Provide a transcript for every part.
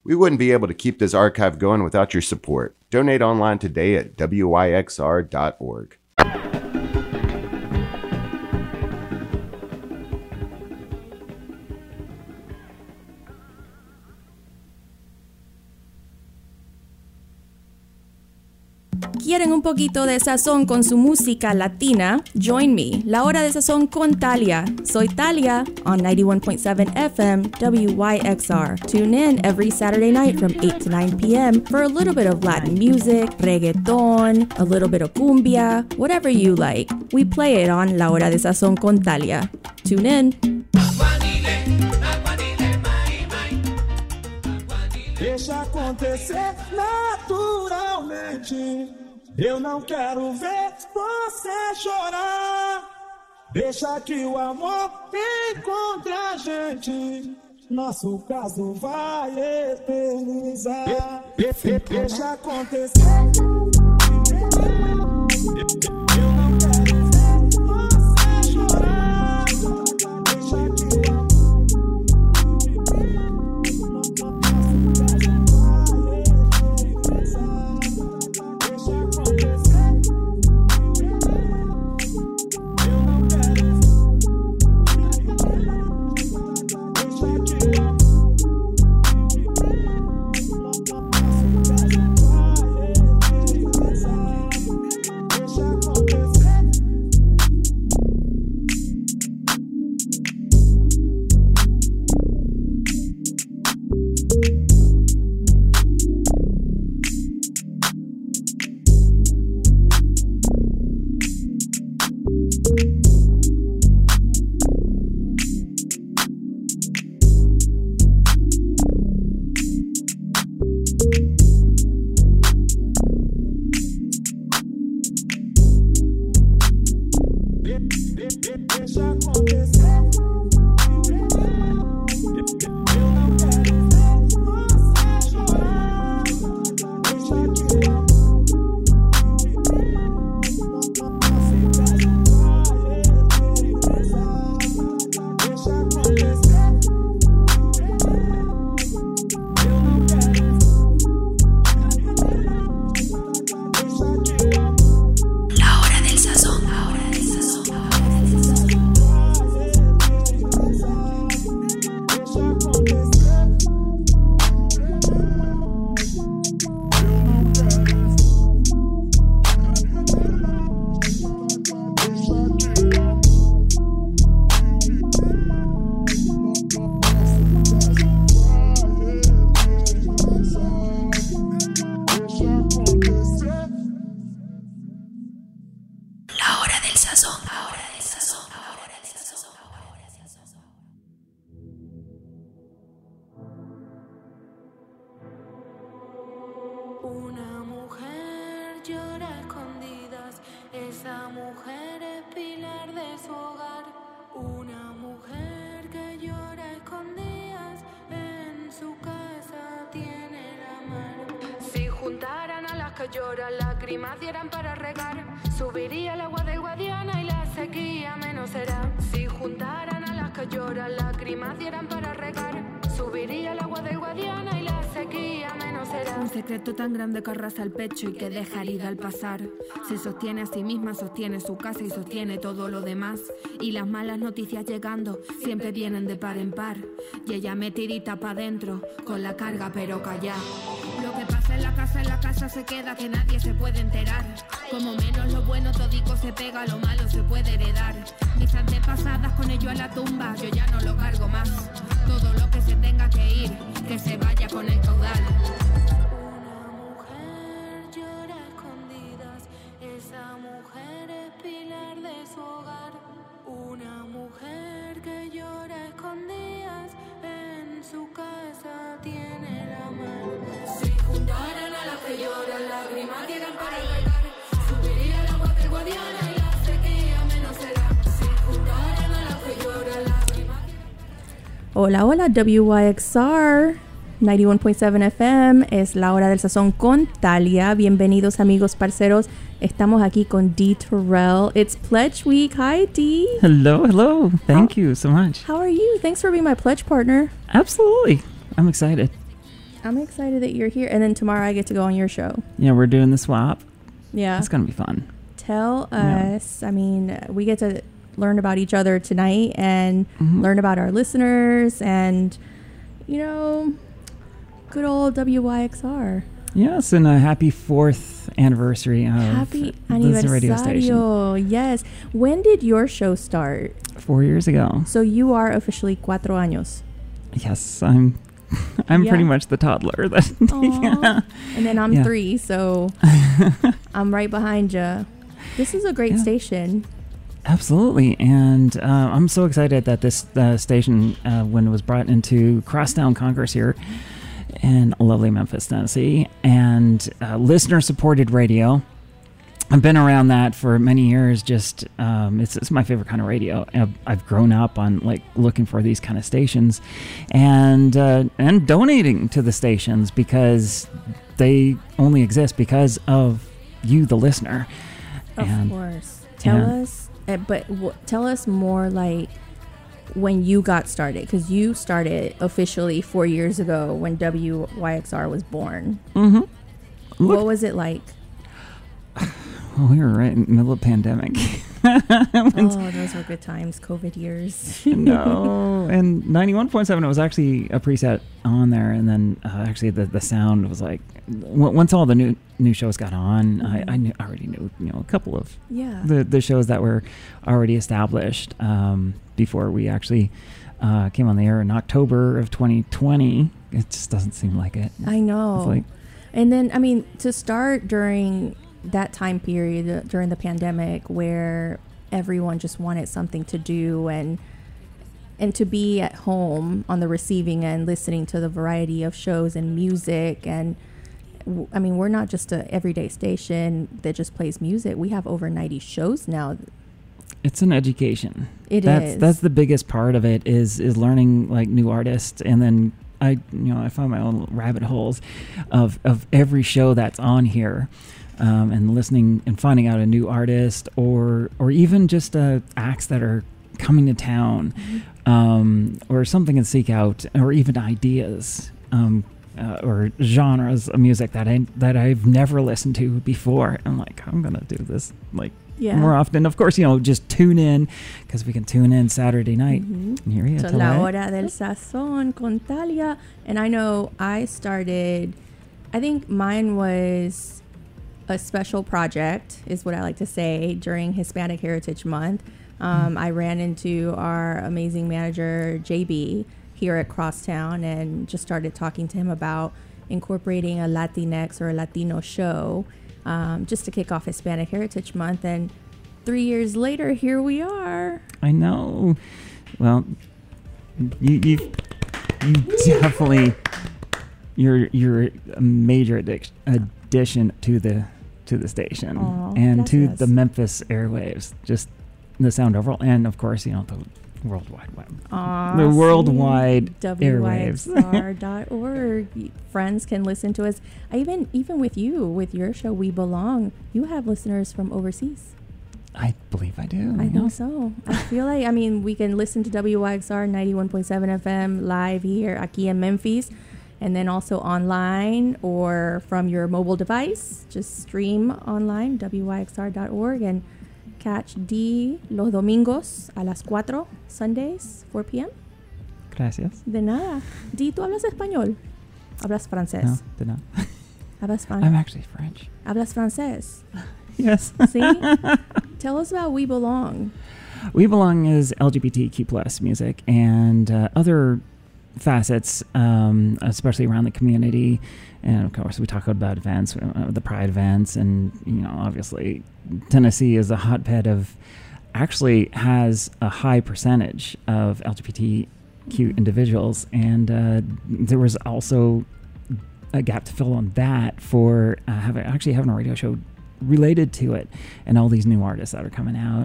We wouldn't be able to keep this archive going without your support. Donate online today at wyxr.org. ¿Quieren un poquito de sazón con su música latina? Join me, La Hora de Sazón con Talia. Soy Talia on 91.7 FM WYXR. Tune in every Saturday night from 8 to 9 p.m. for a little bit of Latin music, reggaeton, a little bit of cumbia, whatever you like. We play it on La Hora de Sazón con Talia. Tune in. Deixa acontecer naturalmente. Eu não quero ver você chorar. Deixa que o amor encontre a gente. Nosso caso vai eternizar. Deixa acontecer. Eu não quero ver você chorar. Deixa que o Una mujer llora a escondidas, esa mujer es pilar de su hogar. Una mujer que llora a escondidas, en su casa tiene la mar. Si juntaran a las que lloran, lágrimas dieran para regar, subiría el agua del Guadiana y la sequía menos será. Si juntaran a las que lloran, lágrimas dieran para regar, subiría el agua del Guadiana y la sequía menos será. Un secreto tan grande que arrasa el pecho y que deja herida al pasar. Se sostiene a sí misma, sostiene su casa y sostiene todo lo demás. Y las malas noticias llegando siempre vienen de par en par. Y ella metidita pa' dentro, con la carga pero callada. Lo que pasa en la casa se queda, que nadie se puede enterar. Como menos lo bueno todico se pega, lo malo se puede heredar. Mis antepasadas con ello a la tumba, yo ya no lo cargo más. Todo lo que se tenga que ir, que se vaya con el caudal. Una mujer llora a escondidas, esa mujer es pilar de su hogar. Una mujer que llora a escondidas, en su casa tiene la mar. Si juntaran a las que lloran, lágrimas dieran para regar, subiría el agua del Guadiana y la sequía menos será. Si juntaran a las que lloran, lágrimas. Hola, hola, WYXR 91.7 FM, es La Hora del Sazón con Talia. Bienvenidos amigos parceros, estamos aquí con Dee Terrell. It's Pledge Week. Hi Dee. Hello. Thank you so much. How are you? Thanks for being my pledge partner. Absolutely. I'm excited. I'm excited that you're here. And then tomorrow I get to go on your show. Yeah, we're doing the swap. Yeah. It's going to be fun. Tell Yeah. us, I mean, we get to learn about each other tonight and Mhm. learn about our listeners and, you know, good old WYXR. Yes, and a happy 4th anniversary of Happy this radio station. aniversario. Yes. When did your show start? 4 years ago. So you are officially 4 años. Yes, I'm Yeah. pretty much the toddler. That Aw. And then I'm Yeah. 3, so I'm right behind you. This is a great Yeah. station. Absolutely, and I'm so excited that this station, when it was brought into Crosstown Congress here in lovely Memphis, Tennessee, and listener-supported radio. I've been around that for many years. Just it's my favorite kind of radio. I've grown up on like looking for these kind of stations, and donating to the stations because they only exist because of you, the listener. Of And- course. Tell us more like when you got started, because you started officially 4 years ago when WYXR was born. Mm-hmm. What was it like? Well, we were right in the middle of pandemic. Oh, those were good times, COVID years. No, and 91.7, it was actually a preset on there, and then actually the sound was like, once all the new shows got on, I already knew a couple of Yeah. the shows that were already established before we actually came on the air in October of 2020. It just doesn't seem like it. I know. It's like, And then, I mean, to start during that time period, during the pandemic, where everyone just wanted something to do and to be at home on the receiving end, listening to the variety of shows and music. And I mean, we're not just a everyday station that just plays music. We have over 90 shows now. it's an education. It That's is. the biggest part of it is learning like new artists, and then I find my own rabbit holes of every show that's on here, and listening and finding out a new artist or even just acts that are coming to town, or something to seek out, or even ideas, or genres of music that I've never listened to before. I'm like, I'm gonna do this like Yeah. more often. Of course, just tune in, because we can tune in Saturday night. Mhm. And here you So go. La Hora del Sazón con Talia. And I know I think mine was a special project, is what I like to say, during Hispanic Heritage Month. I ran into our amazing manager, JB, here at Crosstown, and just started talking to him about incorporating a Latinx or a Latino show, just to kick off Hispanic Heritage Month. And 3 years later, here we are. I know. Well, you definitely you're a major addition to the station. Aw, and to gracias. the Memphis airwaves, just the sound overall, and of course the worldwide web. Aw, The see? worldwide airwaves. WYXR.org. Friends can listen to us. Even with you, with your show, We Belong, you have listeners from overseas. I believe I do. I yeah. think so. I feel like, we can listen to WYXR 91.7 FM live here, aquí in Memphis, and then also online or from your mobile device. Just stream online, WYXR.org, and catch D los domingos a las 4, Sundays, 4 p.m. Gracias. De nada. Di, ¿tú hablas español? Hablas francés. No, did not. Hablas I'm actually French. Hablas francés. Yes. See? Tell us about We Belong. We Belong is LGBTQ plus music and other facets, especially around the community. And of course, we talk about events, the Pride events, and obviously, Tennessee is a hotbed of, actually has a high percentage of LGBTQ individuals, and there was also a gap to fill on that for having a radio show related to it, and all these new artists that are coming out.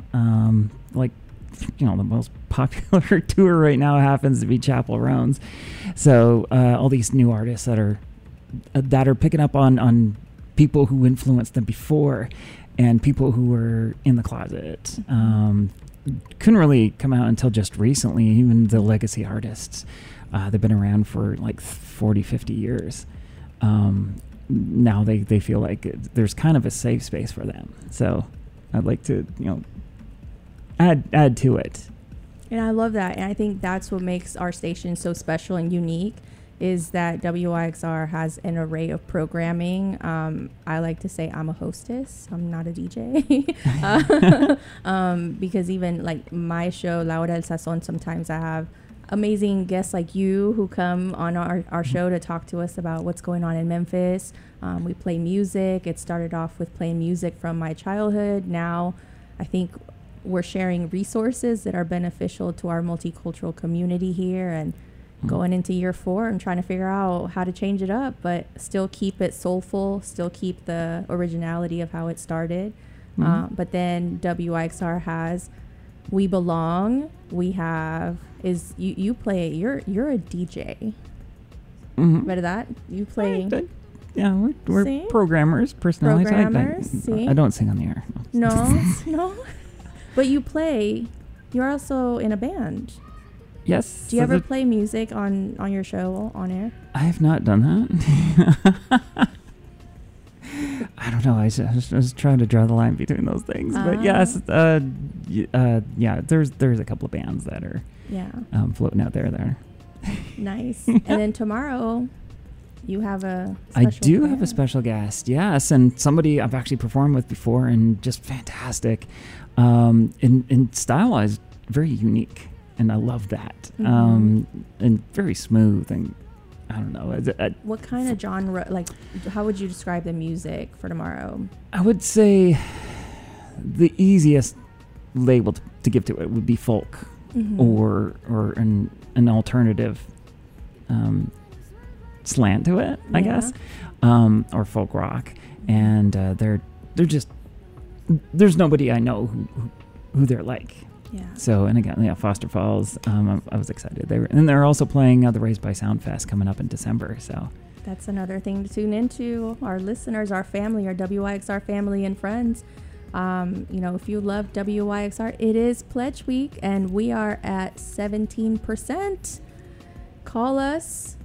The most popular tour right now happens to be Chapel Roan's. So all these new artists that are picking up on people who influenced them before, and people who were in the closet. Couldn't really come out until just recently. Even the legacy artists, they've been around for like 40, 50 years. now they feel like there's kind of a safe space for them. So I'd like to, add to it. And I love that. And I think that's what makes our station so special and unique, is that WYXR has an array of programming. I like to say I'm a hostess. I'm not a DJ. Because even like my show, La Hora del Sazón, sometimes I have amazing guests like you who come on our show to talk to us about what's going on in Memphis. We play music. It started off with playing music from my childhood. Now I think we're sharing resources that are beneficial to our multicultural community here, and going into year 4 and trying to figure out how to change it up, but still keep it soulful, still keep the originality of how it started. But then WIXR has We Belong. We have you play. You're a DJ. Better that you play. Yeah, we're See? programmers, personalities. Programmers, see? I don't sing on the air. No. But you play. You're also in a band. Yes. Do you ever play music on your show on air? I have not done that. I don't know. I was trying to draw the line between those things. But yes, yeah, there's a couple of bands that are floating out there that are nice. And then tomorrow you have a special guest. Have a special guest, yes, and somebody I've actually performed with before, and just fantastic. In style-wise, very unique. And I love that. And very smooth, and I don't know. What kind of genre, like, how would you describe the music for tomorrow? I would say the easiest label to give to it would be folk, or an alternative slant to it, I guess, or folk rock. And they're just, there's nobody I know who they're like. Yeah. So, and again, Foster Falls, I was excited. They're also playing the Raised by Sound Fest coming up in December. So that's another thing to tune into. Our listeners, our family, our WYXR family and friends. If you love WYXR, it is Pledge Week, and we are at 17%. Call us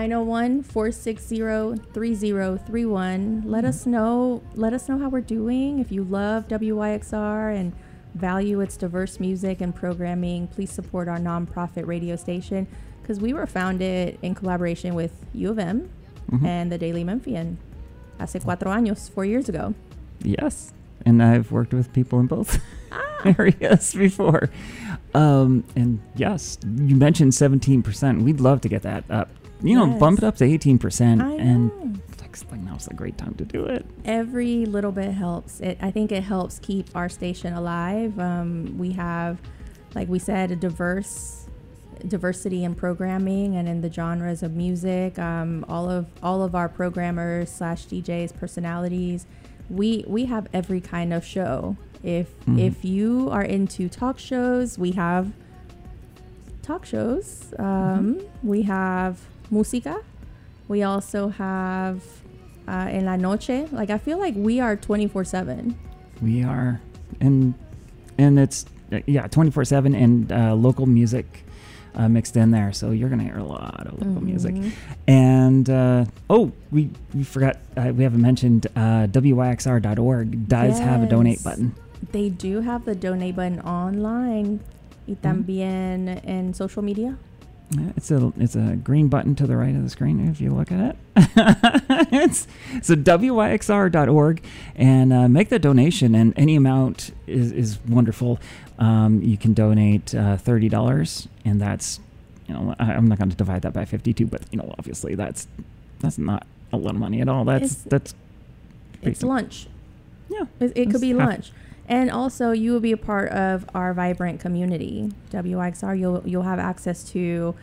901-460-3031. Let us know how we're doing. If you love WYXR and value its diverse music and programming, please support our nonprofit radio station, because we were founded in collaboration with U of M and the Daily Memphian hace 4 years ago. Yes, and I've worked with people in both areas before. And yes, you mentioned 17%. We'd love to get that up. Bump it up to 18%. And now's a great time to do it. Every little bit helps. I think it helps keep our station alive. We have, like we said, a diversity in programming and in the genres of music. All of our programmers / DJs, personalities. We have every kind of show. If you are into talk shows, we have talk shows. We have música. We also have En la Noche. Like, I feel like we are 24/7. We are, and it's 24/7, and local music mixed in there. So you're gonna hear a lot of local music. And we forgot, we haven't mentioned WYXR.org does have a donate button. They do have the donate button online, y también en social media. It's a green button to the right of the screen if you look at it. It's WYXR.org, and make the donation, and any amount is wonderful. You can donate $30, and that's, I'm not going to divide that by 52, but obviously that's not a lot of money at all. It's lunch. Yeah, it could be lunch. And also, you will be a part of our vibrant community. WYXR, you'll have access to,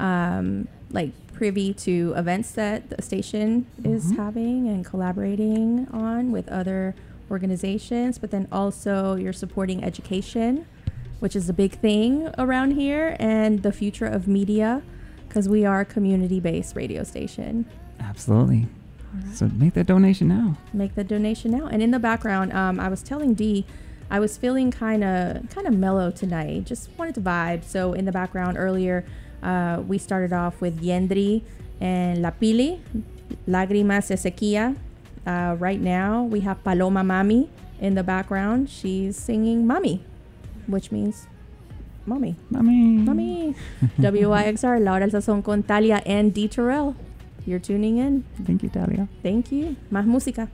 privy to events that the station is having and collaborating on with other organizations. But then also, you're supporting education, which is a big thing around here, and the future of media, because we are a community-based radio station. Absolutely. Right. So make that donation now. Make the donation now. And in the background, I was telling Dee, I was feeling kind of mellow tonight. Just wanted to vibe. So in the background earlier, we started off with Yendri and La Pili. Lágrimas de Sequía. Right now, we have Paloma Mami in the background. She's singing Mami, which means Mommy. Mommy. WYXR, La Hora del Sazón con Talia and D. Terrell. You're tuning in. Thank you, Talia. Thank you. Más música.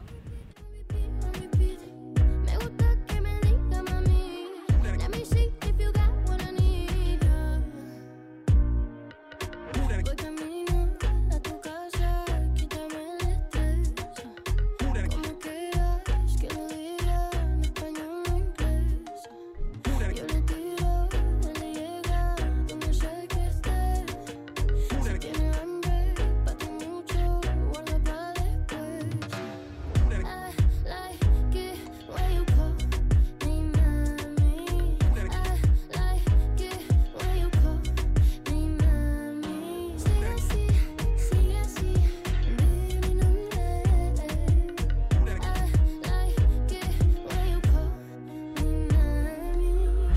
Me gusta que me diga mami. Let me see if you got what I need. Voy camino a tu casa, quítame el estrés. Como quieras que lo diga en español o inglés. Yo le tiro, él le llega donde sé que esté. Si tiene hambre, pate mucho, guarda para después. I like it when you call me mami. I like it when you call me mami. Sigue así, di mi nombre. I like it when you call me mami.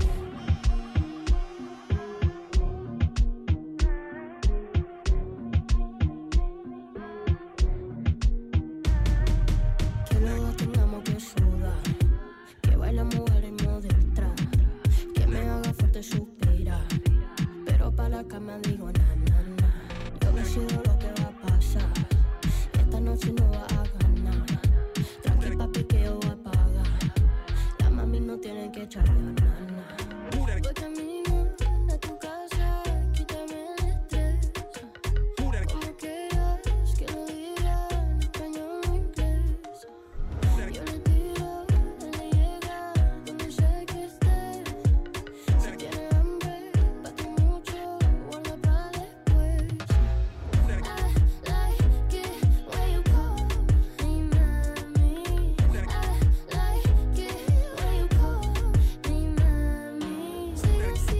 Que luego tengamos que sudar, que bailamos al ritmo del trap, que me haga fuerte suspirar, pero para la cama digo na na na. Yo decido lo que va a pasar, y esta noche no va a ganar. Tranqui papi que yo voy a pagar, la mami no tiene que echar ganas. Voy camino a tu casa, quítame el estrés. Como quieras que lo diga en español o inglés. Yo le tiro, él le llega donde sé que esté. Si tiene hambre, pate mucho, guarda para después. I like it when you call me mami. I like it when you call me mami. Sigue así,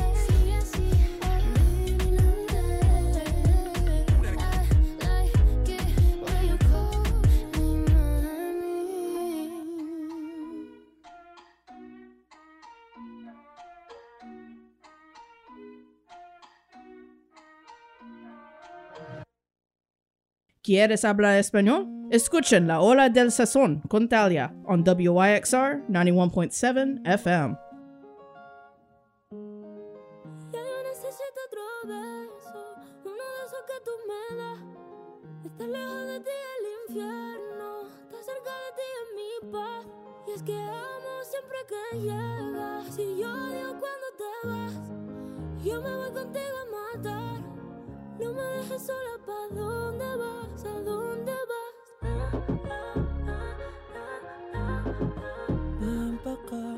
di mi nombre. I like it when you call me mami. ¿Quieres hablar español? Escuchen La Hora del Sazón con Talia on WYXR 91.7 FM. Ya yo necesito otro beso, uno de esos que tú me das. Estar lejos de ti es el infierno, estar cerca de ti es mi paz. Y es que amo siempre que llegas, y yo odio cuando te vas. Yo me voy contigo a matar, no me dejes sola, ¿pa' dónde vas? ¿A dónde vas? Ven pa' acá.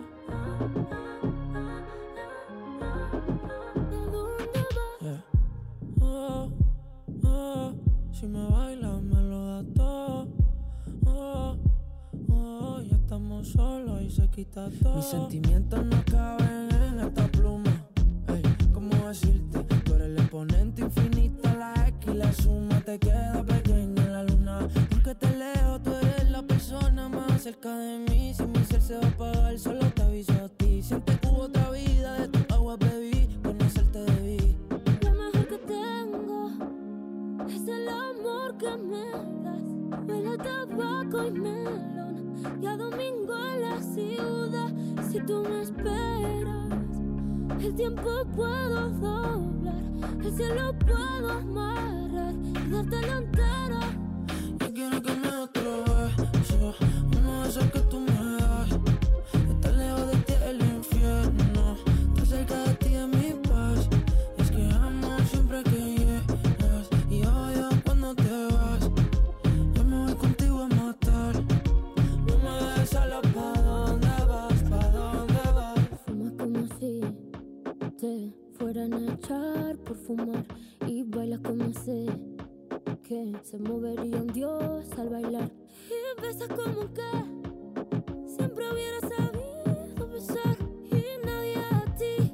¿A dónde vas? Yeah. Oh, oh, si me bailas me lo das todo. Oh, oh, ya estamos solos y se quita todo. Mis sentimientos no caben en esta pluma. Ey, ¿cómo decirte? Tú eres el exponente infinito, la X y la suma te queda pequeña en la luna. Porque te leo, tú eres la persona más cerca de mí. Si mi ser se va a apagar, solo te aviso a ti. Siempre hubo otra vida, de tu agua bebí, conocerte debí. Lo mejor que tengo es el amor que me das. Huele a tabaco y melón, y a domingo en la ciudad. Si tú me esperas, el tiempo puedo doblar, el cielo puedo amarrar y dártelo entero. Yo quiero que me des otro beso, uno de esos que tú me das. Estar lejos de ti es el infierno, estar cerca de ti es mi paz. Y es que amo siempre que llegas, y odio cuando te vas. Yo me voy contigo a matar, no me dejes sola, ¿pa' dónde vas? ¿Pa' dónde vas? Fumas como si te fueran a echar por fumar, y bailas como si que se movería un dios al bailar. Y besas como que siempre hubiera sabido besar. Y nadie a ti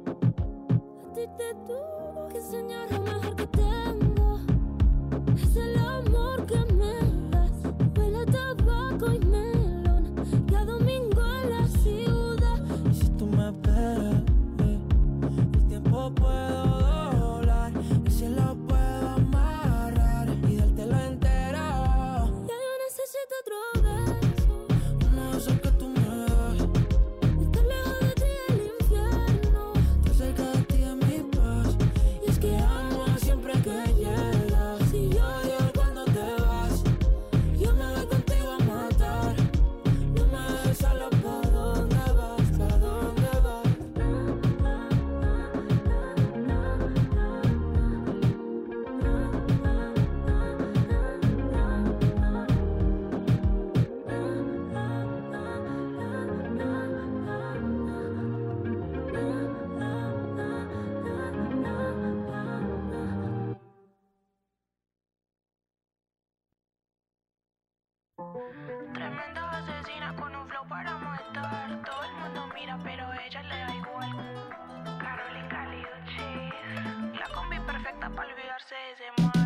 te tuvo que enseñar. Lo mejor que tengo es el amor que me das. Huele a tabaco y melón, y a domingo en la ciudad. Y si tú me esperas, el tiempo puedo doblar, el cielo puedo amarrar y dártelo entero. Tremenda asesina con un flow para matar. Todo el mundo mira, pero a ella le da igual. Carolina Cálido Cheese, la combi perfecta para olvidarse de ese mal.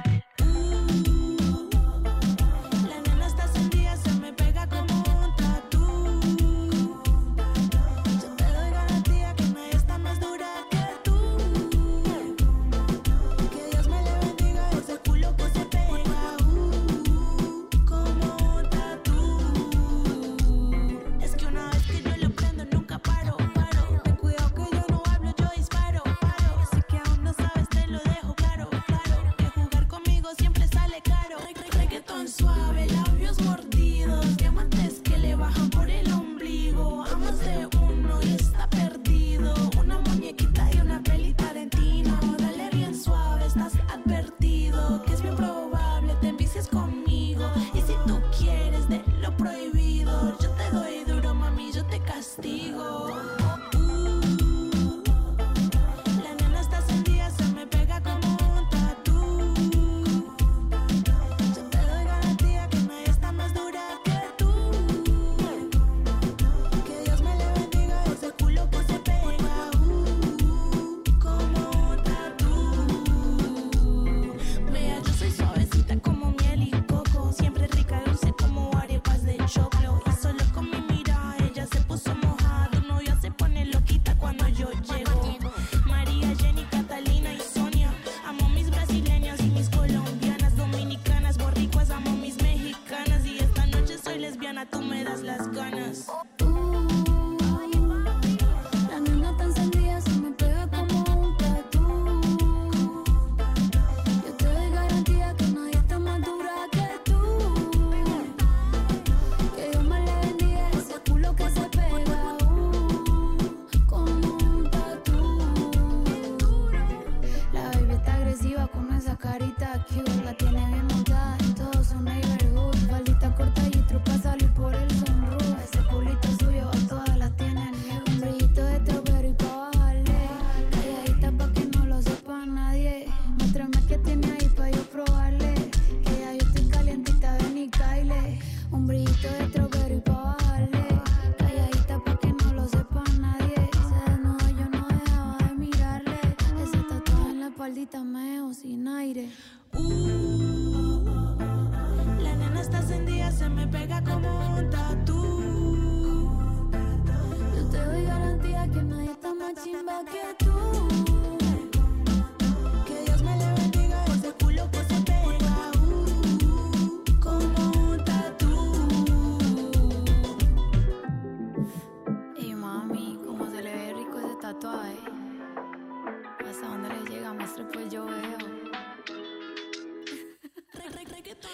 La nena está encendida, se me pega como un tatú. Yo te doy garantía que nadie está más dura que tú. Que Dios me le bendiga ese culo que se pega como un tatú. Es que una vez que yo lo prendo nunca paro. Ten cuidado que yo no hablo, yo disparo. Así que aún no sabes, te lo dejo claro. Que jugar conmigo siempre sale caro. Reggaetón suave, labios mordidos, diamantes que le bajan por el ombligo. A más de uno y está perdido. Una muñequita y una peli Tarantino. Dale bien suave, estás advertido. Que es bien probable te envicies conmigo. Y si tú quieres de lo prohibido, yo te doy duro, mami, yo te castigo. La nena está encendida, se me pega como un tatú. Yo te doy garantía que nadie está más dura que tú. Que Dios me le bendiga ese culo que se pega como un tatú. Vea, yo soy suavecita como miel y coco, siempre rica, dulce como arepas de choclo. Y solo con mi mirada ella se puso mojada. Tu novia se pone loquita cuando yo llego. María, Jenny, Catalina y Sonia. Amo mis brasileñas y mis colombianas, dominicanas, borricuas, amo mis mexicanas. Y esta noche soy lesbiana, tú me das las ganas. La nena tan encendida se me pega como un tatú. Yo te doy garantía que nadie está más dura que tú. Que Dios me le bendiga ese culo que se pega como un tatú. La baby está agresiva con esa carita cute. La tiene bien montada en todo su neighborhood. Faldita corta y truca a salir por el sunroof. Ese culito suyo a todas las tienen nude. Un brillito de strawberry pa' bajarle. Calladita pa' que no lo sepa nadie. Muéstrame qué tiene ahí pa' yo probarle. Que ya yo estoy calientita, ven y caile. Un brillito de strawberry pa' bajarle. Calladita pa' que no lo sepa nadie. Se desnudó, yo no dejaba de mirarle. Ese tatuaje en la espaldita me dejó sin aire. La nena está encendida, se me pega como un tatú. Yo te doy garantía que nadie está más chimba que tú. Que Dios me le bendiga ese culo que se pega como un tatú. Y mami, cómo se le ve rico ese tatuaje. Hasta dónde le llega, maestro, pues yo veo. Reggaetón.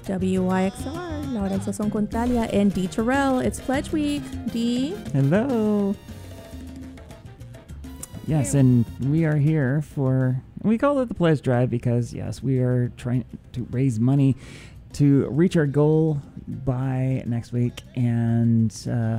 WYXR, La Hora del Sazón con Talia and D. Terrell. It's Pledge Week. D. Hello. Yes, and we are here we call it the Pledge Drive because, yes, we are trying to raise money to reach our goal by next week. And,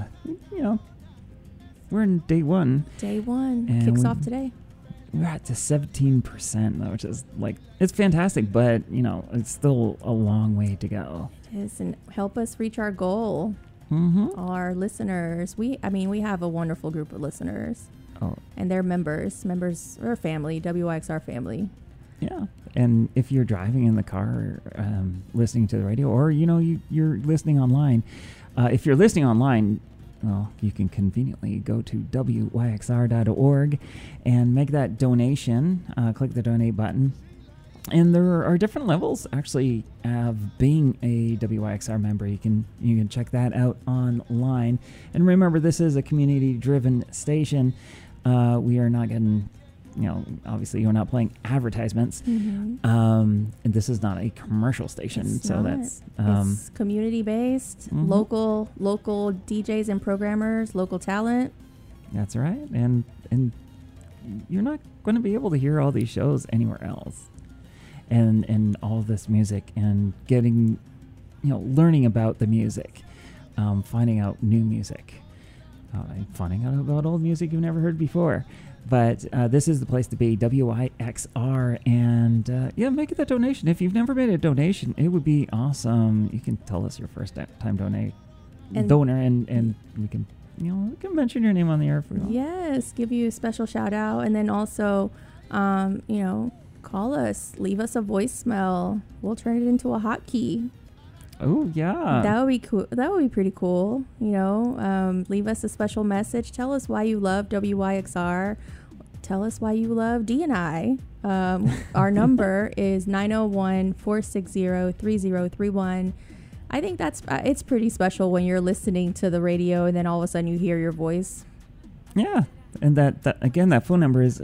we're in day one. Day one. And Kicks off today. We're at to 17%, though, which is it's fantastic, but, it's still a long way to go. It is, and help us reach our goal. Mm-hmm. Our listeners. We have a wonderful group of listeners. Oh. And they're members or family, WYXR family. Yeah. And if you're driving in the car, listening to the radio, or, you're listening online, if you're listening online, well, you can conveniently go to wyxr.org and make that donation. Click the donate button. And there are different levels, actually, of being a WYXR member. You can check that out online. And remember, this is a community-driven station. We are not getting, obviously you're not playing advertisements. Mm-hmm. And this is not a commercial station. That's it's community-based, mm-hmm. local DJs and programmers, local talent. That's right. And you're not going to be able to hear all these shows anywhere else. And all this music and getting, learning about the music, finding out new music. Finding out about old music you've never heard before. But this is the place to be, WYXR. And make that donation. If you've never made a donation, it would be awesome. You can tell us your first time donor, and we can mention your name on the air if we want. Yes, give you a special shout out. And then also, call us, leave us a voicemail. We'll turn it into a hotkey. Oh, yeah. That would be cool. That would be pretty cool. Leave us a special message. Tell us why you love WYXR. Tell us why you love D&I. Our number is 901-460-3031. I think it's pretty special when you're listening to the radio and then all of a sudden you hear your voice. Yeah. And that phone number is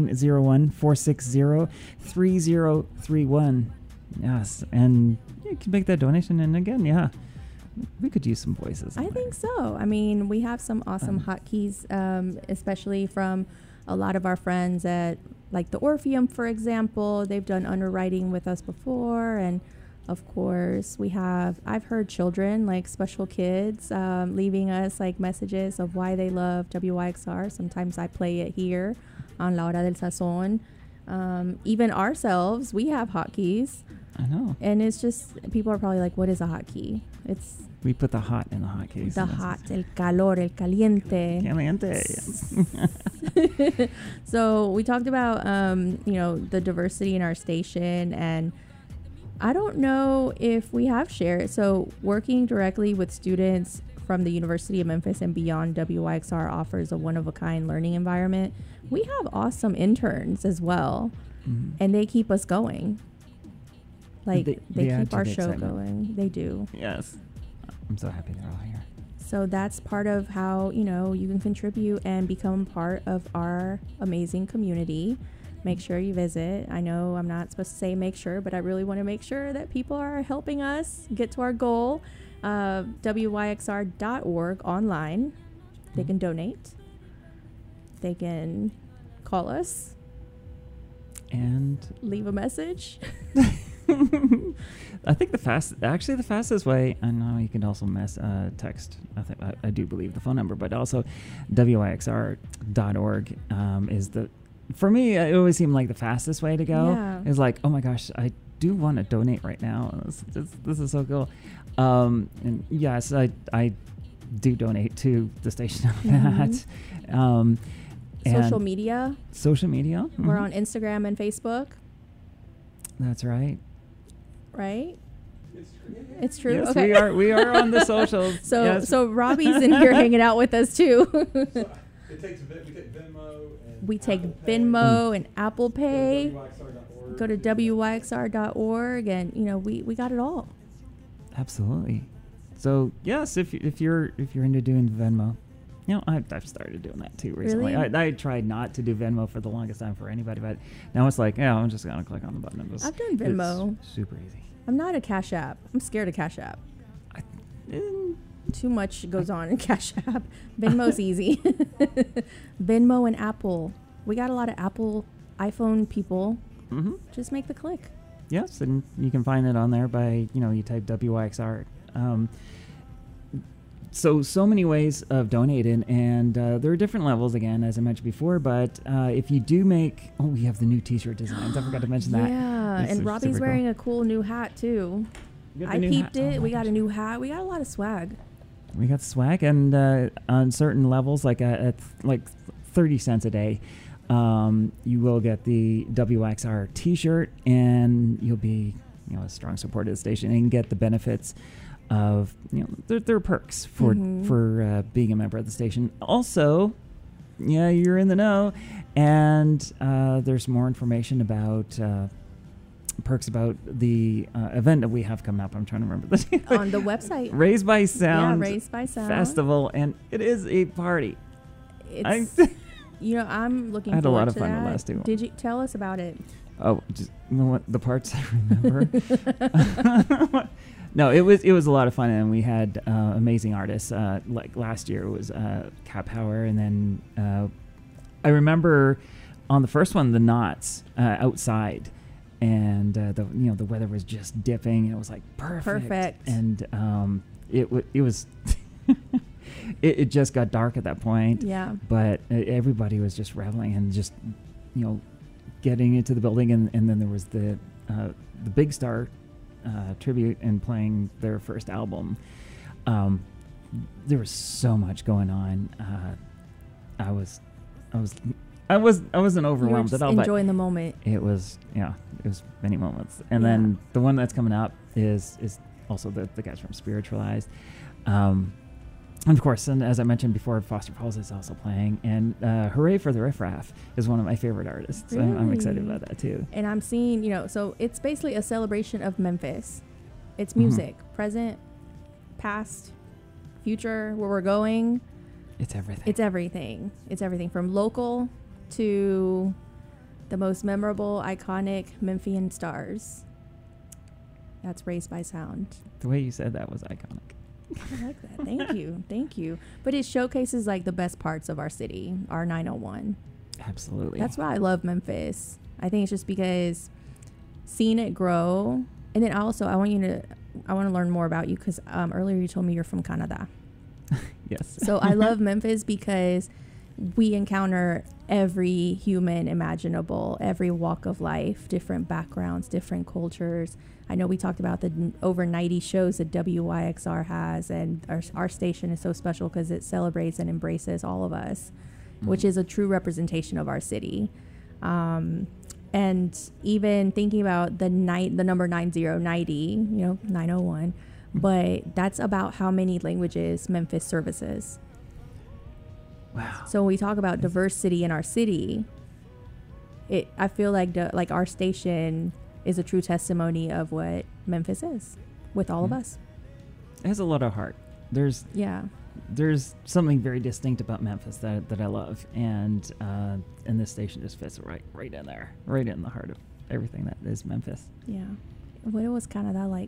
901-460-3031. Yes. And you can make that donation. And again, we could use some voices. I think so. I mean, we have some awesome hotkeys, especially from a lot of our friends at, like, the Orpheum, for example. They've done underwriting with us before. And, of course, I've heard children, like special kids, leaving us, like, messages of why they love WYXR. Sometimes I play it here on La Hora del Sazón. Even ourselves, we have hotkeys. I know. And it's just, people are probably like, what is a hotkey? We put the hot in the hotkeys. The hot, el calor, el caliente. Caliente. So we talked about, the diversity in our station, and I don't know if we have shared. So working directly with students from the University of Memphis and beyond, WYXR offers a one-of-a-kind learning environment. We have awesome interns as well, and they keep us going. Like, they keep our show going. They do. Yes. I'm so happy they're all here. So that's part of how, you can contribute and become part of our amazing community. Make sure you visit. I know I'm not supposed to say make sure, but I really want to make sure that people are helping us get to our goal. WYXR.org online. They can donate. They can call us. And leave a message. I think the fastest way, I know you can also text. I do believe the phone number, but also WYXR.org is for me, it always seemed like the fastest way to go. Yeah. It's like, oh my gosh, I do want to donate right now. This is so cool. And yes, I do donate to the station on that. Social media. Mm-hmm. We're on Instagram and Facebook. That's right. Right? It's true. Yes, okay. we are on the socials. So Robbie's in here hanging out with us too. We take Venmo. We take Venmo and Apple Pay. Go to WYXR.org, and we got it all. Absolutely. So yes, if you're into doing Venmo, I've started doing that too recently. Really? I tried not to do Venmo for the longest time for anybody, but now it's like, I'm just gonna click on the button. I've done Venmo. It's super easy. I'm not a Cash App. I'm scared of Cash App. Too much goes on in Cash App. Venmo's easy. Venmo and Apple. We got a lot of Apple iPhone people. Mm-hmm. Just make the click. Yes, and you can find it on there by, you type WYXR. So many ways of donating, and there are different levels, again, as I mentioned before, but if you do make... Oh, we have the new T-shirt designs. I forgot to mention that. Yeah, and Robbie's wearing a cool new hat, too. I peeped it. We got a new hat. We got a lot of swag. We got swag, and on certain levels, like at 30 cents a day, you will get the WXR T-shirt, and you'll be, a strong supporter of the station and get the benefits of, there are perks for being a member of the station. Also, you're in the know, and there's more information about perks about the event that we have coming up. I'm trying to remember this on the website. Raised by Sound. Yeah, Raised by Sound Festival, and it is a party. It's, I'm looking. I had a lot of fun that. last year. Did you tell us about it? Oh, just what the parts I remember. No, it was a lot of fun, and we had amazing artists. Like last year, it was Cap Power, and then I remember on the first one, the Knots outside. And the weather was just dipping. And it was like perfect. And it was it just got dark at that point. Yeah. But everybody was just reveling and just getting into the building. And then there was the Big Star tribute and playing their first album. There was so much going on. I wasn't overwhelmed at all. Enjoying the moment. It was many moments. And then the one that's coming up is also the guys from Spiritualized. And of course, and as I mentioned before, Foster Falls is also playing. And Hooray for the Riff Raff is one of my favorite artists. Really? I'm excited about that too. And I'm seeing, so it's basically a celebration of Memphis. It's music, present, past, future, where we're going. It's everything. It's everything from local to the most memorable, iconic Memphian stars. That's Raised by Sound. The way you said that was iconic. I like that. Thank you. But it showcases like the best parts of our city, our 901. Absolutely. That's why I love Memphis. I think it's just because seeing it grow, and then also I want to learn more about you because earlier you told me you're from Canada. Yes. So I love Memphis because we encounter every human imaginable, every walk of life, different backgrounds, different cultures. I know we talked about the over 90 shows that WYXR has, and our station is so special because it celebrates and embraces all of us, which is a true representation of our city. And even thinking about the number 9090, 901, but that's about how many languages Memphis services. Wow. So when we talk about diversity in our city, I feel like our station is a true testimony of what Memphis is with all of us. It has a lot of heart. There's something very distinct about Memphis that I love, and this station just fits right in there, right in the heart of everything that is Memphis. Yeah. What was Canada like?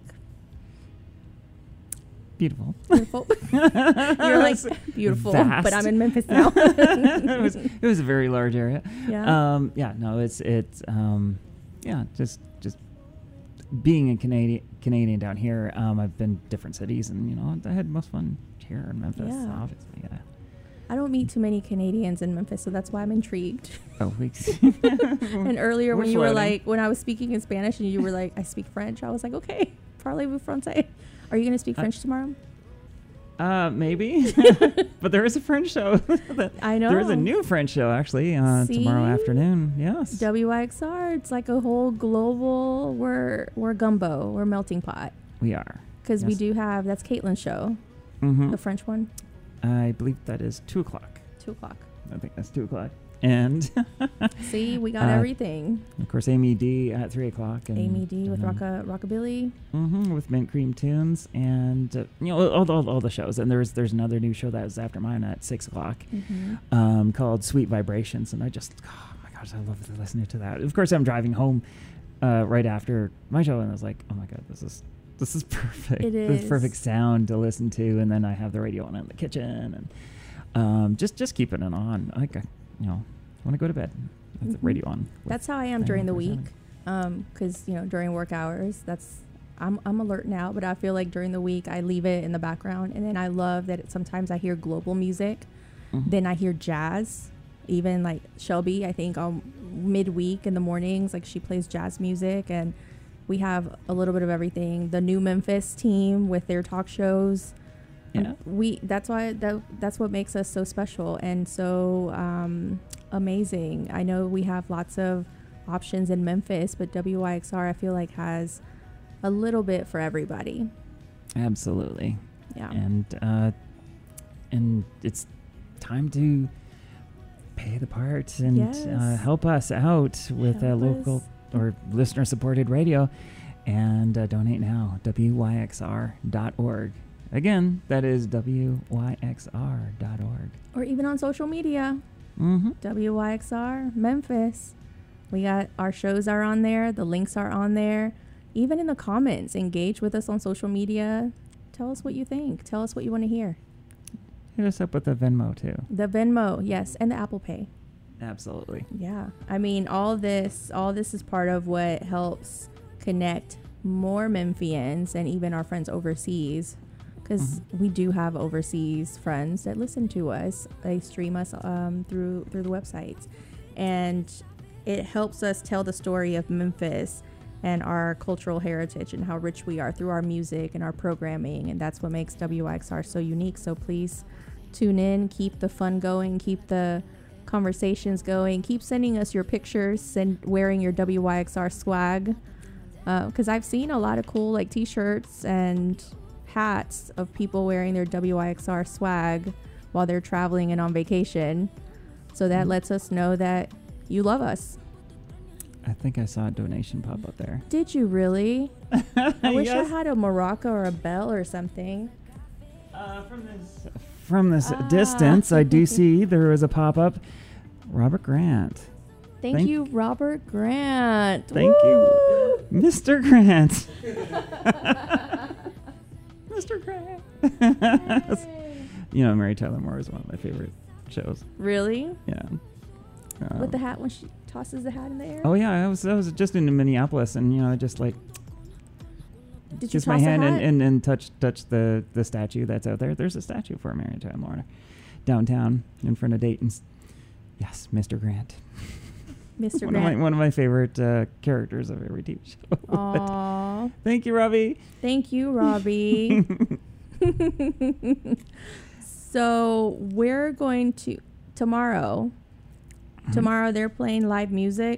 Beautiful. You're like beautiful, vast. but I'm in Memphis now. it was a very large area. Yeah. Just being a Canadian down here. I've been to different cities, and I had most fun here in Memphis. Yeah. Obviously, yeah. I don't meet too many Canadians in Memphis, so that's why I'm intrigued. Oh, And earlier when you were like, when I was speaking in Spanish and you were like, I speak French, I was like, okay, parlez-vous français. Are you going to speak French tomorrow? Maybe. But there is a French show. I know. There is a new French show, actually, tomorrow afternoon. Yes. WYXR, it's like a whole global, we're gumbo, we're melting pot. We are. Because we do have, that's Caitlin's show, the French one. I believe that is 2 o'clock. 2 o'clock. I think that's 2 o'clock. And see, we got everything. Of course, Amy D at 3 o'clock. And, Amy D with Rockabilly. With Mint Cream Tunes, and all the shows. And there's another new show that is after mine at 6 o'clock, called Sweet Vibrations. And I just, oh my gosh, I love listening to that. Of course, I'm driving home right after my show, and I was like, oh my god, this is perfect. It This is. perfect sound to listen to, and then I have the radio on in the kitchen, and just keeping it on. Like, when I go to bed, I have the radio on. That's how I am during the week. 94.7. Because during work hours, I'm alert now, but I feel like during the week I leave it in the background, and then I love that sometimes I hear global music, then I hear jazz. Even like Shelby, I think midweek in the mornings, like she plays jazz music, and we have a little bit of everything. The new Memphis team with their talk shows. Yeah. That's what makes us so special and so amazing. I know we have lots of options in Memphis, but WYXR I feel like has a little bit for everybody. Absolutely. Yeah. And it's time to pay the part and Yes. help us out with Help local us. or listener supported radio, and donate now. WYXR.org. Again, that is WYXR.org. Or even on social media. Mm-hmm. WYXR Memphis. We got our shows are on there. The links are on there. Even in the comments, engage with us on social media. Tell us what you think. Tell us what you want to hear. Hit us up with the Venmo too. The Venmo, yes, and the Apple Pay. Absolutely. Yeah. I mean, all this is part of what helps connect more Memphians and even our friends overseas. Because we do have overseas friends that listen to us. They stream us through the websites. And it helps us tell the story of Memphis and our cultural heritage and how rich we are through our music and our programming. And that's what makes WYXR so unique. So please tune in, keep the fun going, keep the conversations going, keep sending us your pictures and wearing your WYXR swag. Because I've seen a lot of cool like t-shirts and hats of people wearing their WYXR swag while they're traveling and on vacation. So that lets us know that you love us. I think I saw a donation pop up there. Did you really? I wish I Yes. had a maraca or a bell or something. From this distance, I do see there was a pop up. Robert Grant. Thank you, Robert Grant. Thank Woo! you, Mr. Grant. Mr. Grant. Mary Tyler Moore is one of my favorite shows. Really? Yeah. With the hat when she tosses the hat in the air? Oh yeah, I was just in Minneapolis, and I just like Did you just my toss a hand hat? and touch the statue that's out there. There's a statue for Mary Tyler Moore downtown in front of Dayton's. Yes, Mr. Grant. Mr. One Grant. of my favorite characters of every TV show. Aww. Thank you, Robbie. Thank you, Robbie. So we're going to tomorrow they're playing live music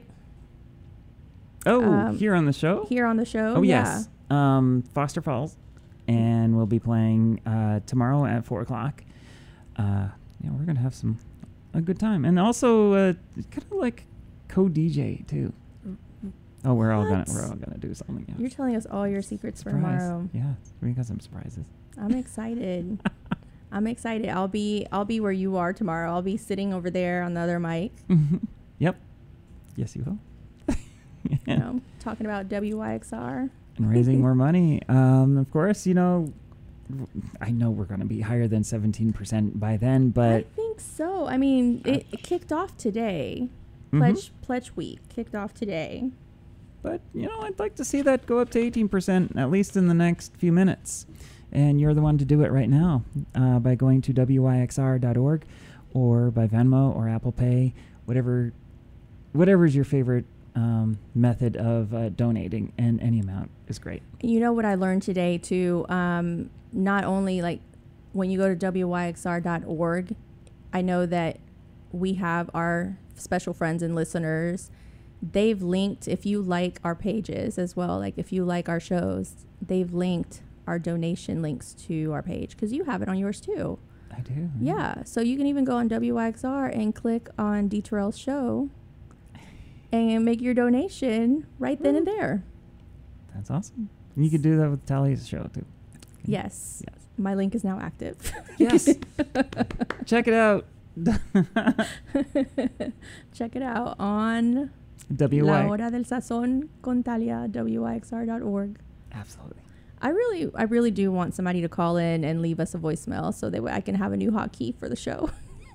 Oh, here on the show? here on the show. Oh, Yeah. yes. Foster Falls. And we'll be playing tomorrow at 4 o'clock. We're going to have a good time. And also kind of like co-DJ, too. Oh, we're all gonna do something. Yeah. You're telling us all your secrets for Surprise. tomorrow. Yeah, we got some surprises. I'm excited. I'm excited. I'll be where you are tomorrow. I'll be sitting over there on the other mic, Yep. Yes, you will. talking about WYXR. And raising more money. Of course, I know we're going to be higher than 17% by then, I but think so. I mean, it kicked off today. Pledge week kicked off today. I'd like to see that go up to 18% at least in the next few minutes. And you're the one to do it right now by going to WYXR.org or by Venmo or Apple Pay, whatever is your favorite method of donating, and any amount is great. You know what I learned today too? Not only like when you go to WYXR.org, I know that we have our special friends and listeners. They've linked, if you like our pages as well, like if you like our shows, they've linked our donation links to our page because you have it on yours too. I do. Yeah. So you can even go on WYXR and click on D. Terrell's show and make your donation right then and there. That's awesome. And you could do that with Tally's show too. Yes. Yes. My link is now active. Yes. Check it out. Check it out on WY. La Hora del Sazón con Talia, WYXR.org. Absolutely. I really do want somebody to call in and leave us a voicemail so that way I can have a new hotkey for the show.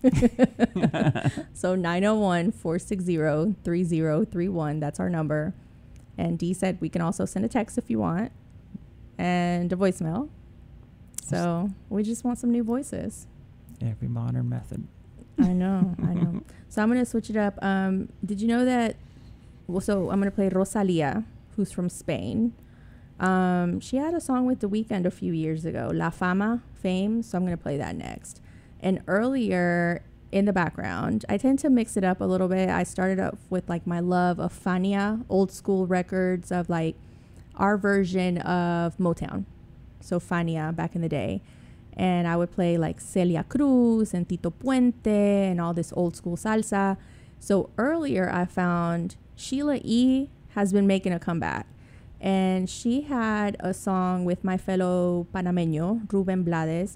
So 901-460-3031. That's our number. And Dee said we can also send a text if you want and a voicemail. So we just want some new voices. Every modern method. I know. So I'm going to switch it up. Did you know that? Well, so I'm going to play Rosalía, who's from Spain. She had a song with The Weeknd a few years ago, La Fama, Fame. So I'm going to play that next. And earlier in the background, I tend to mix it up a little bit. I started up with like my love of Fania, old school records of like our version of Motown. So Fania back in the day. And I would play like Celia Cruz and Tito Puente and all this old school salsa. So earlier I found Sheila E. has been making a comeback. And she had a song with my fellow Panameño, Ruben Blades.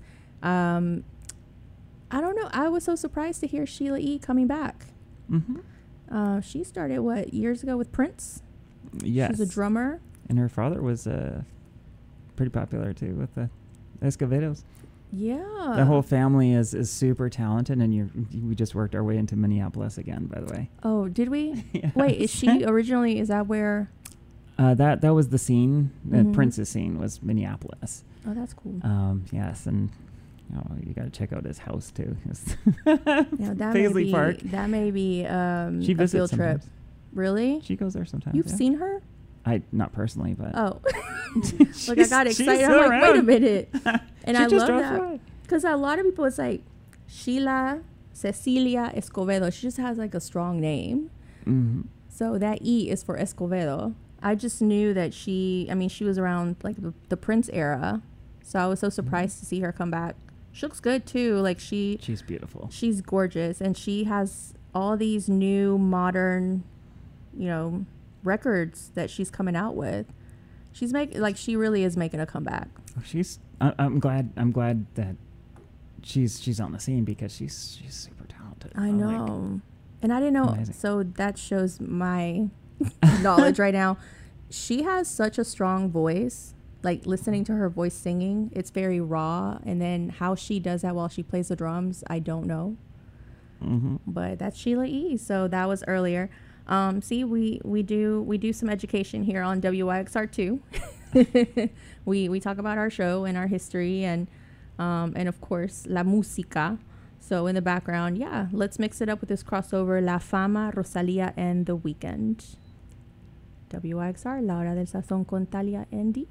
I don't know. I was so surprised to hear Sheila E. coming back. Mm-hmm. She started, years ago with Prince? Yes. She's a drummer. And her father was pretty popular, too, with the Escovedos. Yeah. The whole family is super talented, and we just worked our way into Minneapolis again, by the way. Oh, did we? Yes. Wait, is that where? That was the scene. Mhm. Prince's scene was Minneapolis. Oh, that's cool. Yes, and you got to check out his house too. Yeah, that Paisley Park. That may be She a visits field trip. sometimes. Really? She goes there sometimes. You've yeah. seen her? I not personally, but Oh. Look, I got she's excited. still I'm like, wait a around. minute. And She I just love dropped that. by. Because a lot of people, it's like Sheila Cecilia Escovedo. She just has like a strong name. Mm-hmm. So that E is for Escovedo. I just knew that she was around like the Prince era. So I was so surprised to see her come back. She looks good too. Like She's beautiful. she's gorgeous. And she has all these new modern, records that she's coming out with. She really is making a comeback. I'm glad that she's on the scene because she's super talented. I know. And I didn't know. Amazing. So that shows my knowledge right now. She has such a strong voice. Like listening to her voice singing, it's very raw. And then how she does that while she plays the drums, I don't know. Mm-hmm. But that's Sheila E. So that was earlier. See, we do some education here on WYXR too. We talk about our show and our history and of course la música. So in the background, yeah, let's mix it up with this crossover: La Fama, Rosalía, and The Weeknd. WYXR, La Hora del Sazón con Talia and Dee.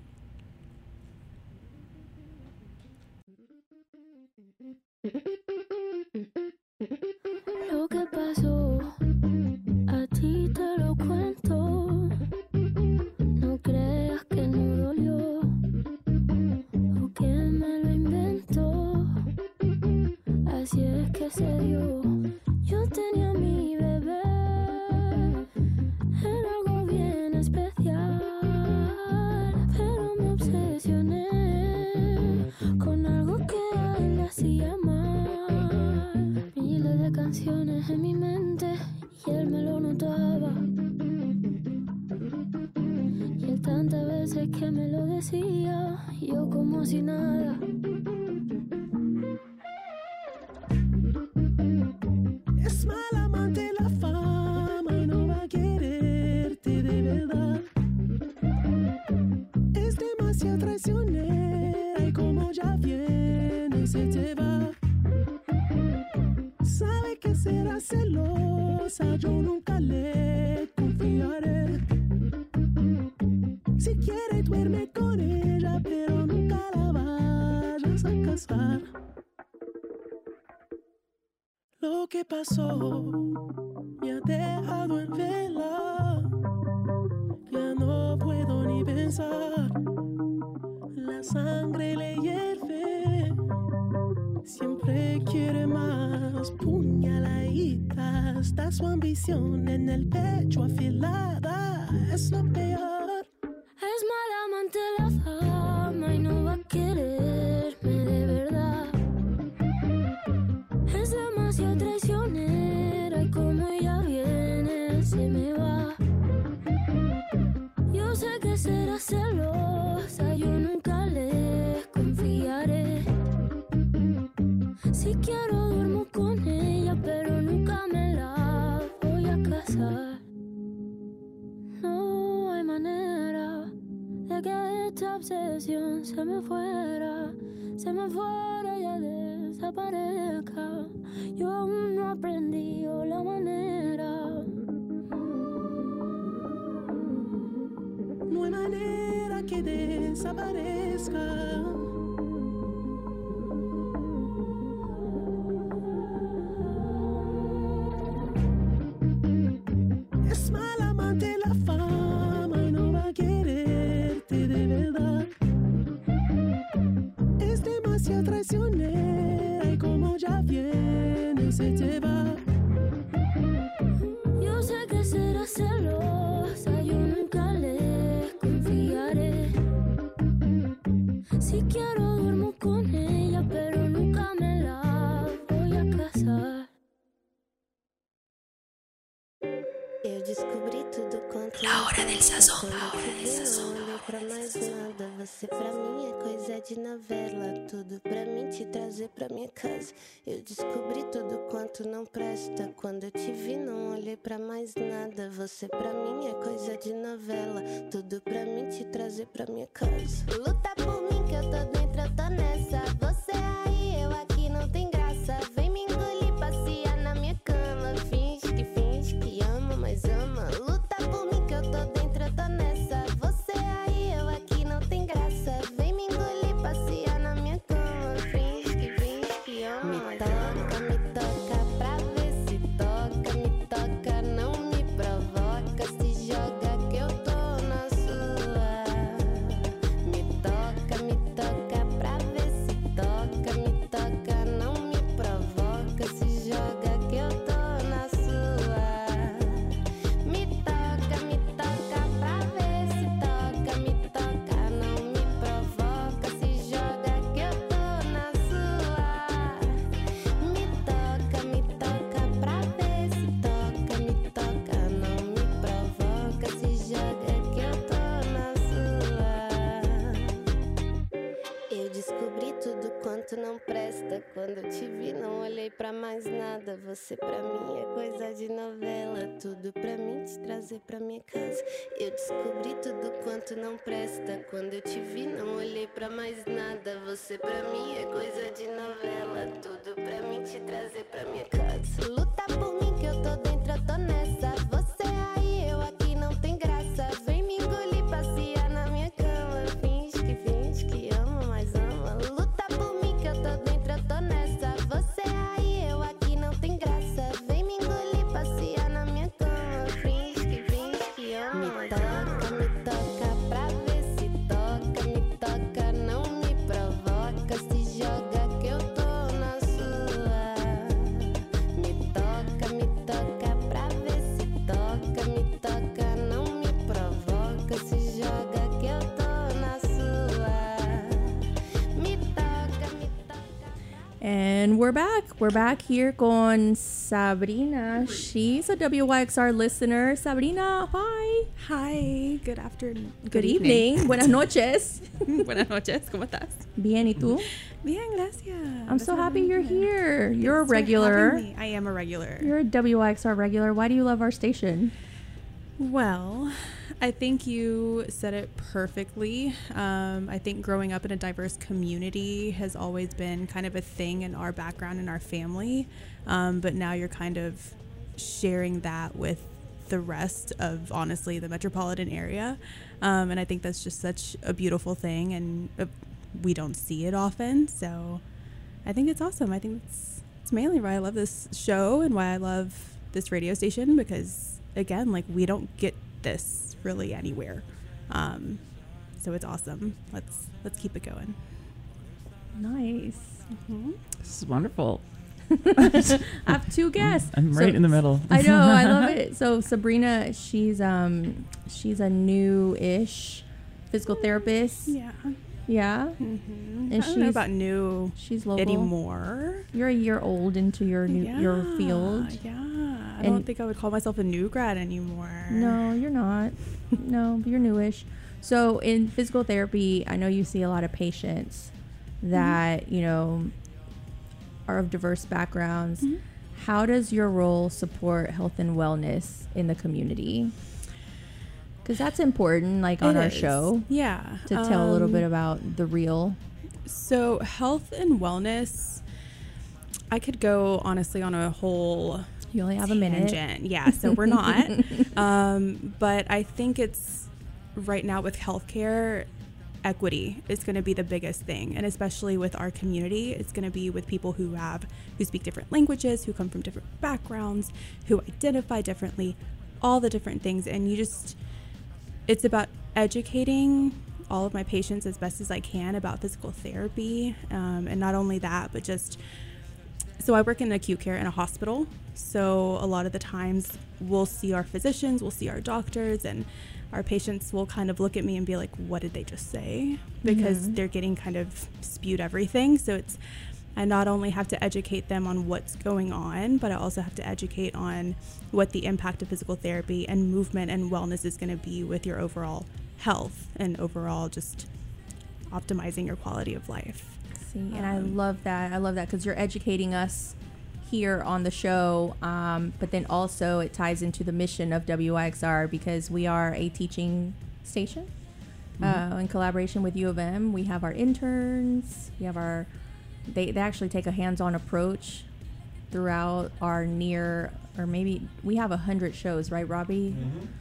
Lo que pasó, a ti te lo cuento. No creas que no dolió o que me lo inventó. Así es que se dio. Yo tenía a mi bebé, era algo bien especial, pero me obsesioné con algo que a él le hacía mal. Miles de canciones en mi mente y él me lo notaba. Y él tantas veces que me lo decía, yo como si nada. Es mal amante la fama y no va a quererte de verdad. Es demasiado traicionera y como ya viene se te va. Sabe que será celosa, yo nunca le confiaré. Si quiere duerme con ella, pero nunca la vayas a casar. Lo que pasó me ha dejado en vela. Ya no puedo ni pensar. La sangre le hierve. Siempre quiere más. Puñaladita. Está su ambición en el pecho afilada. Es lo peor. Es mala amante la fama y no va a quererme de verdad. Es demasiado traicionera y como ella viene se me va. Si quiero duermo con ella, pero nunca me la voy a casar. No hay manera de que esta obsesión se me fuera y ya desaparezca. Yo aún no aprendí la manera. No hay manera que desaparezca. Es mala amante la fama y no va a quererte de verdad. Es demasiado traicionera y como ya viene se te va. Yo sé que será celosa, yo nunca le confiaré. Si quiero duermo con ella, pero nunca me la voy a casar. Eu descobri tudo quanto La hora del sazón. olhei pra mais nada. Você pra mim é coisa de novela. Tudo pra mim te trazer pra minha casa. Eu descobri tudo quanto não presta. Quando eu te vi não olhei pra mais nada. Você pra mim é coisa de novela. Tudo pra mim te trazer pra minha casa. Luta por mim que eu tô dentro, eu tô nessa. Você aí, eu aqui, não tem graça. Vem me engolir, passear na minha cama. Finge que ama, mas ama. Luta por mim que eu tô dentro, eu tô nessa. Você aí, eu aqui, não tem graça. Vem me engolir, passear na minha cama. Finge que ama. Me toca pra ver se toca. Me toca, não me provoca. Se joga que eu tô na sua. Me toca pra ver se toca. Me toca, não me provoca. Se joga que eu tô na sua. Me toca pra ver se toca. Me toca, não me provoca. Se joga que eu tô na sua. Me toca pra ver se toca. Me toca, não me provoca. Se joga que eu tô na sua. Eu descobri tudo quanto não presta. Quando eu te vi não olhei pra mais nada. Você pra mim é coisa de novela. Tudo pra mim te trazer pra minha casa. Eu descobri tudo quanto não presta. Quando eu te vi não olhei pra mais nada. Você pra mim é coisa de novela. Tudo pra mim te trazer pra minha casa. Luta por mim que eu tô dentro, eu tô nessa. Você aí, eu aqui, não tem graça. Vem me engolir, passear na minha cama. Finge que ama, mas ama. Luta por mim que eu tô dentro, eu tô nessa. Você aí, eu aqui, não tem graça. Vem me engolir, passear na minha cama. Finge que ama. Me toca pra ver se toca. Me toca, não me provoca. Se joga que eu tô na sua. Me toca pra ver se toca. Me toca, não me provoca. Se joga que eu tô na sua. Me toca. And we're back. We're back here con Sabrina. She's a WYXR listener. Sabrina, hi. Hi, good afternoon. Good evening. Buenas noches. Buenas noches, ¿cómo estás? Bien, ¿y tú? Bien, gracias. I'm so happy you're here. You're a Thanks for regular. having me. I am a regular. You're a WYXR regular. Why do you love our station? Well, I think you said it perfectly. I think growing up in a diverse community has always been kind of a thing in our background and our family. But now you're kind of sharing that with the rest of, honestly, the metropolitan area. And I think that's just such a beautiful thing. And we don't see it often. So I think it's awesome. I think it's mainly why I love this show and why I love this radio station, because, again, like, we don't get this really anywhere. So it's awesome. Let's keep it going. Nice. Mm-hmm. This is wonderful. I have two guests. I'm right in the middle. I know. I love it. So Sabrina, she's a new-ish physical therapist. Yeah. Yeah. Mm-hmm. And I don't know about new she's local anymore. You're a year old into your your field. Yeah. I don't think I would call myself a new grad anymore. No, you're not. No, you're newish. So in physical therapy, I know you see a lot of patients that, you know, are of diverse backgrounds. How does your role support health and wellness in the community? Because that's important, like on our show. Yeah. To tell a little bit about the real. So health and wellness, I could go honestly on a whole You only have tangent. a minute. Yeah, so we're not. But I think it's right now with healthcare, equity is going to be the biggest thing. And especially with our community, it's going to be with people who speak different languages, who come from different backgrounds, who identify differently, all the different things. And it's about educating all of my patients as best as I can about physical therapy. And not only that, but so I work in acute care in a hospital. So a lot of the times we'll see our physicians, we'll see our doctors, and our patients will kind of look at me and be like, what did they just say? Because they're getting kind of spewed everything. So I not only have to educate them on what's going on, but I also have to educate on what the impact of physical therapy and movement and wellness is going to be with your overall health and overall just optimizing your quality of life. See, and I love that. I love that because you're educating us here on the show, but then also it ties into the mission of WYXR because we are a teaching station in collaboration with U of M. We have our interns. We have they actually take a hands-on approach throughout our maybe we have 100 shows, right, Robbie?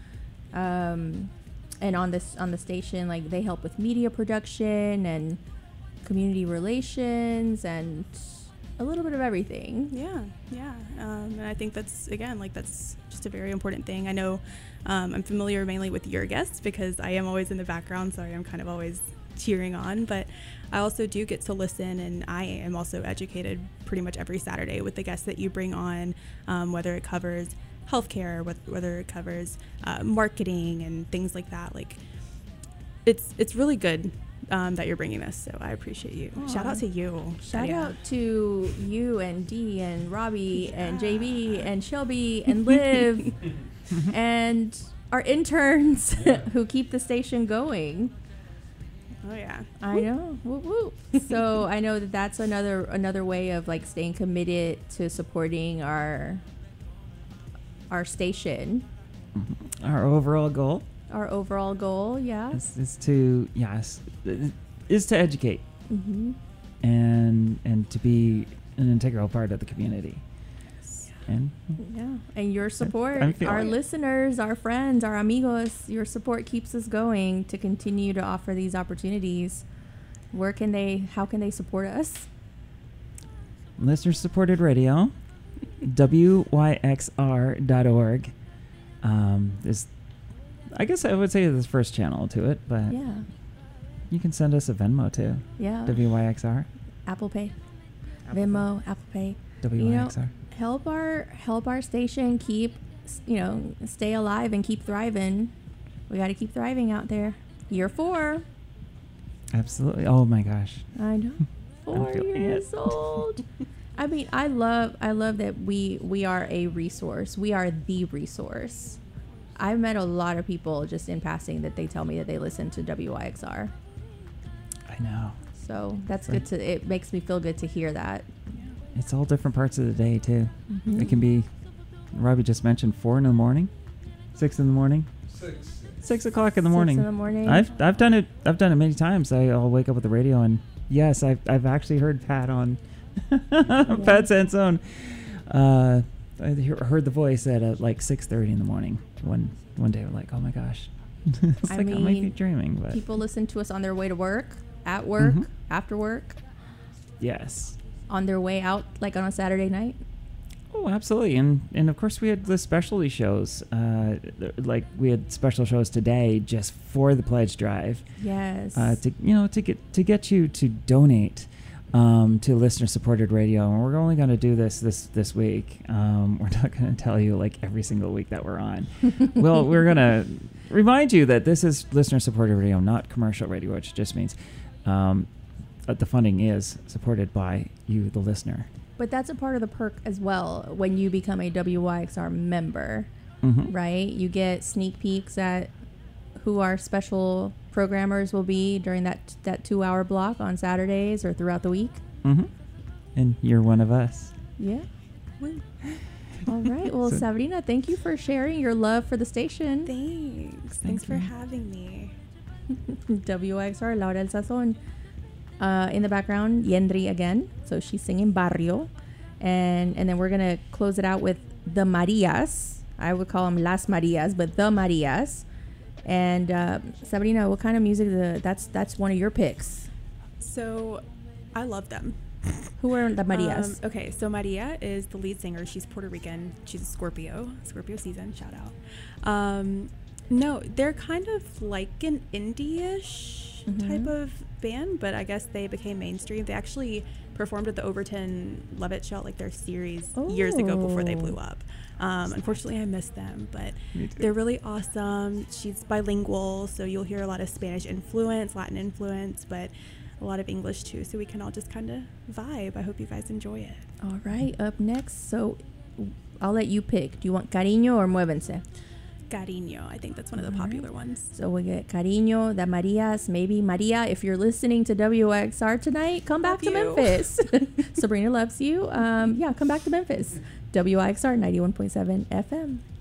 And on the station, like they help with media production and community relations and a little bit of everything. Yeah. And I think that's just a very important thing. I know I'm familiar mainly with your guests because I am always in the background, so I am kind of always cheering on, but I also do get to listen, and I am also educated pretty much every Saturday with the guests that you bring on, whether it covers healthcare, whether it covers marketing and things like that. Like it's really good that you're bringing this, so I appreciate you. Aww. Shout out to you. Shout out to you and Dee and Robbie and JB and Shelby and Liv and our interns who keep the station going. Oh yeah, I know. Whoop, whoop. So I know that's another way of like staying committed to supporting our station. Our overall goal. Our overall goal, yeah, is to educate and to be an integral part of the community. And your support, our listeners, our friends, our amigos, your support keeps us going to continue to offer these opportunities. How can they support us? Listener supported radio, WYXR.org. I guess I would say the first channel to it, but you can send us a Venmo too. Yeah. WYXR. Apple Pay. Venmo, Apple Pay. WYXR. Help our station keep, stay alive and keep thriving. We got to keep thriving out there. Year 4. Absolutely. Oh my gosh. I know. 4 years old. I mean, I love that we are a resource. We are the resource. I've met a lot of people just in passing that they tell me that they listen to WYXR. I know. So that's good it makes me feel good to hear that. It's all different parts of the day too. It can be, Robbie just mentioned 4 in the morning, 6 in the morning, 6 o'clock in the morning. 6 in the morning. I've done it many times. I'll wake up with the radio and yes, I've actually heard Pat on Pat Sansone. I heard the voice at like 6:30 in the morning. One day, I'm like, oh my gosh, it's I might be dreaming. But people listen to us on their way to work, at work, after work. Yes. On their way out, like on a Saturday night. Oh, absolutely, and of course we had the specialty shows. Like we had special shows today just for the pledge drive. Yes. To get you to donate to listener supported radio, and we're only going to do this week. We're not going to tell you like every single week that we're on. Well, we're going to remind you that this is listener supported radio, not commercial radio, which just means the funding is supported by you, the listener. But that's a part of the perk as well when you become a WYXR member, right? You get sneak peeks at who our special programmers will be during that 2-hour block on Saturdays or throughout the week. and you're one of us. Yeah. All right. Well, Sabrina, thank you for sharing your love for the station. Thanks for having me. WYXR, Laura El Sazon. In the background, Yendri again. So she's singing Barrio. And then we're going to close it out with the Marias. I would call them Las Marias, but the Marias. And Sabrina, what kind of music? That's one of your picks. So I love them. Who are the Marias? Okay, so Maria is the lead singer. She's Puerto Rican. She's a Scorpio season, shout out. No, they're kind of like an indie-ish type of band, but I guess they became mainstream. They actually performed at the Overton Levitt Show, like their series, years ago before they blew up. Unfortunately, I missed them, but they're really awesome. She's bilingual, so you'll hear a lot of Spanish influence, Latin influence, but a lot of English too, so we can all just kind of vibe. I hope you guys enjoy it. All right, up next, so I'll let you pick. Do you want Cariño or Muévense? Cariño, I think that's one of the popular ones. So we get Cariño, the Marias, maybe Maria. If you're listening to WXR tonight, come back to Memphis. Sabrina loves you. Come back to Memphis. WXR 91.7 FM.